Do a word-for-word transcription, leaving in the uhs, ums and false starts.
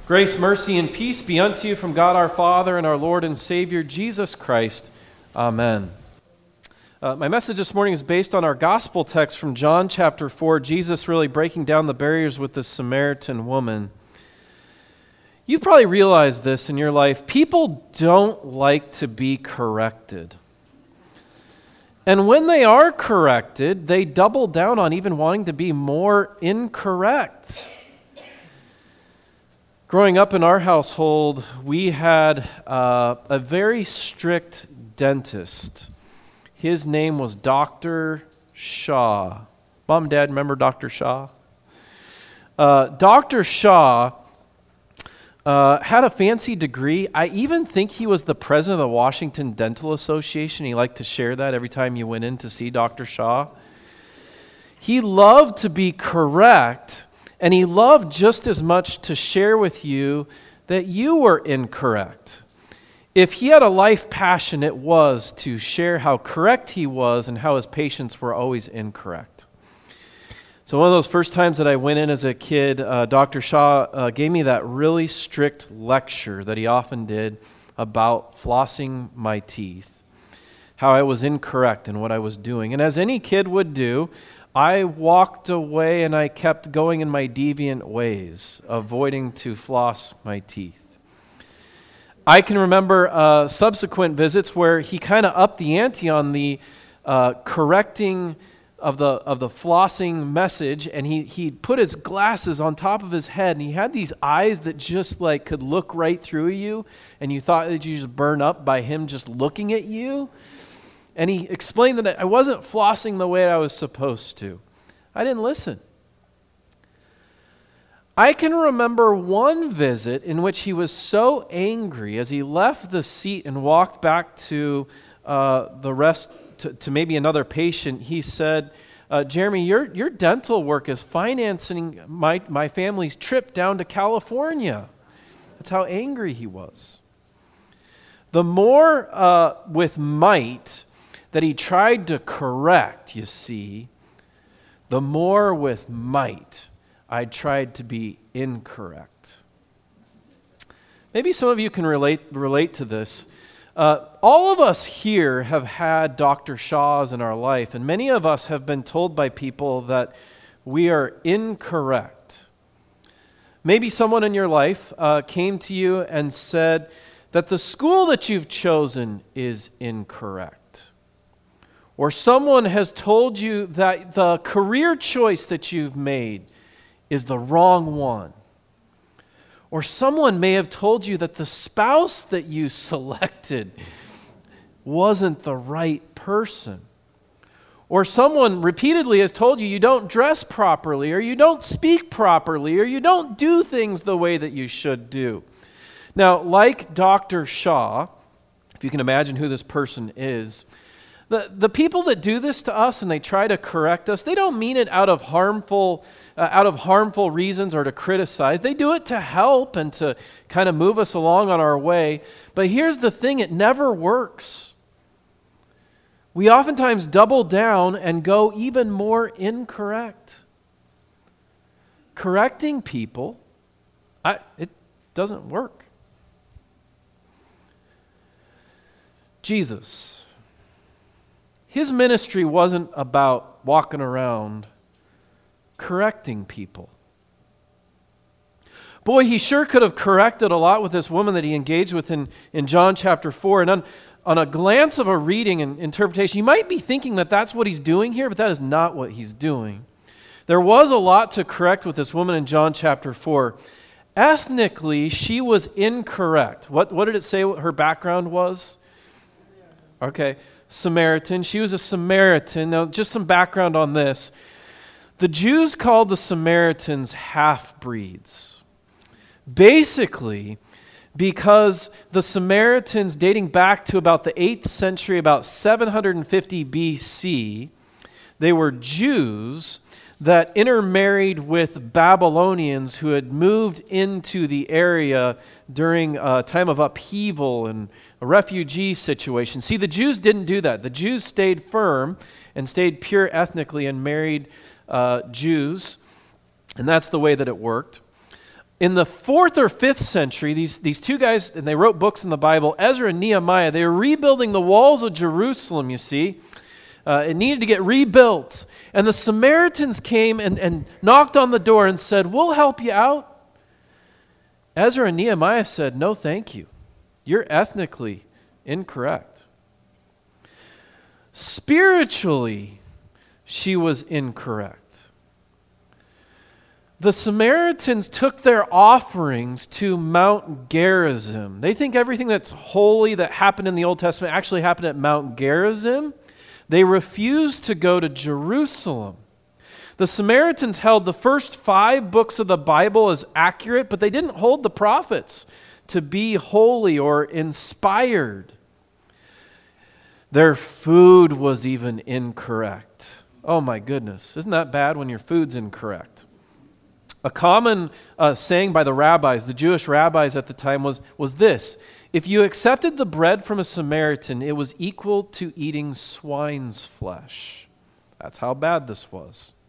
Grace, mercy, and peace be unto you from God our Father and our Lord and Savior, Jesus Christ. Amen. Uh, my message this morning is based on our gospel text from John chapter four, Jesus really breaking down the barriers with the Samaritan woman. You've probably realized this in your life. People don't like to be corrected. And when they are corrected, they double down on even wanting to be more incorrect. Growing up in our household, we had uh, a very strict dentist. His name was Doctor Shaw. Mom and Dad, remember Doctor Shaw? Uh, Doctor Shaw uh, had a fancy degree. I even think he was the president of the Washington Dental Association. He liked to share that every time you went in to see Doctor Shaw. He loved to be correct, and he loved just as much to share with you that you were incorrect. If he had a life passion, it was to share how correct he was and how his patients were always incorrect. So one of those first times that I went in as a kid, uh, Doctor Shaw uh, gave me that really strict lecture that he often did about flossing my teeth, how I was incorrect in what I was doing. And as any kid would do, I walked away and I kept going in my deviant ways, avoiding to floss my teeth. I can remember uh, subsequent visits where he kind of upped the ante on the uh, correcting of the of the flossing message, and he he put his glasses on top of his head, and he had these eyes that just like could look right through you, and you thought that you just burn up by him just looking at you. And he explained that I wasn't flossing the way I was supposed to. I didn't listen. I can remember one visit in which he was so angry as he left the seat and walked back to uh, the rest, to, to maybe another patient. He said, uh, Jeremy, your your dental work is financing my, my family's trip down to California. That's how angry he was. The more uh, with might that he tried to correct, you see, the more with might I tried to be incorrect. Maybe some of you can relate relate to this. Uh, all of us here have had Doctor Shaws in our life, and many of us have been told by people that we are incorrect. Maybe someone in your life uh, came to you and said that the school that you've chosen is incorrect. Or someone has told you that the career choice that you've made is the wrong one. Or someone may have told you that the spouse that you selected wasn't the right person. Or someone repeatedly has told you you don't dress properly, or you don't speak properly, or you don't do things the way that you should do. Now, like Doctor Shaw, if you can imagine who this person is, The the people that do this to us and they try to correct us, they don't mean it out of harmful uh, out of harmful reasons or to criticize. They do it to help and to kind of move us along on our way. But here's the thing, it never works. We oftentimes double down and go even more incorrect. Correcting people, I, it doesn't work. Jesus, his ministry wasn't about walking around correcting people. Boy, he sure could have corrected a lot with this woman that he engaged with in, in John chapter four. And on, on a glance of a reading and interpretation, you might be thinking that that's what he's doing here, but that is not what he's doing. There was a lot to correct with this woman in John chapter four. Ethnically, she was incorrect. What, what did it say her background was? Okay. Samaritan. She was a Samaritan. Now, just some background on this. The Jews called the Samaritans half-breeds. Basically, because the Samaritans, dating back to about the eighth century, about seven hundred fifty B C, they were Jews that intermarried with Babylonians who had moved into the area during a time of upheaval and a refugee situation. See, the Jews didn't do that. The Jews stayed firm and stayed pure ethnically and married uh, Jews, and that's the way that it worked. In the fourth or fifth century, these, these two guys, and they wrote books in the Bible, Ezra and Nehemiah, they were rebuilding the walls of Jerusalem, you see. Uh, it needed to get rebuilt. And the Samaritans came and, and knocked on the door and said, we'll help you out. Ezra and Nehemiah said, no, thank you. You're ethnically incorrect. Spiritually, she was incorrect. The Samaritans took their offerings to Mount Gerizim. They think everything that's holy that happened in the Old Testament actually happened at Mount Gerizim. They refused to go to Jerusalem. The Samaritans held the first five books of the Bible as accurate, but they didn't hold the prophets to be holy or inspired. Their food was even incorrect. Oh my goodness, isn't that bad when your food's incorrect? A common uh, saying by the rabbis, the Jewish rabbis at the time, was, was this: if you accepted the bread from a Samaritan, it was equal to eating swine's flesh. That's how bad this was.